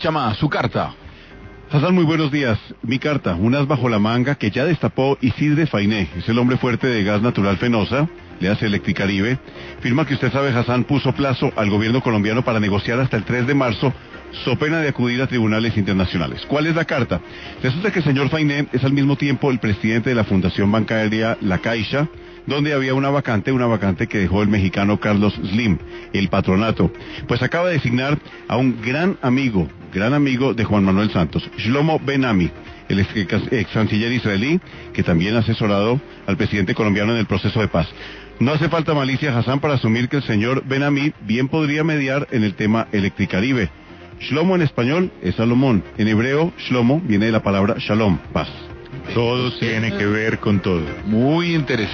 Chama, su carta. Hassan, muy buenos días. Mi carta, un as bajo la manga que ya destapó Isidre Fainé, es el hombre fuerte de Gas Natural Fenosa, le hace Electricaribe. Firma que usted sabe, Hassan, puso plazo al gobierno colombiano para negociar hasta el 3 de marzo, so pena de acudir a tribunales internacionales. ¿Cuál es la carta? Resulta que el señor Fainé es al mismo tiempo el presidente de la Fundación Bancaria La Caixa, donde había una vacante que dejó el mexicano Carlos Slim, el patronato. Pues acaba de designar a un gran amigo de Juan Manuel Santos, Shlomo Ben-Ami, el ex canciller israelí, que también ha asesorado al presidente colombiano en el proceso de paz. No hace falta malicia, Hassan, para asumir que el señor Ben-Ami bien podría mediar en el tema Electricaribe. Shlomo en español es Salomón, en hebreo Shlomo viene de la palabra Shalom, paz. Todo tiene que ver con todo. Muy interesante.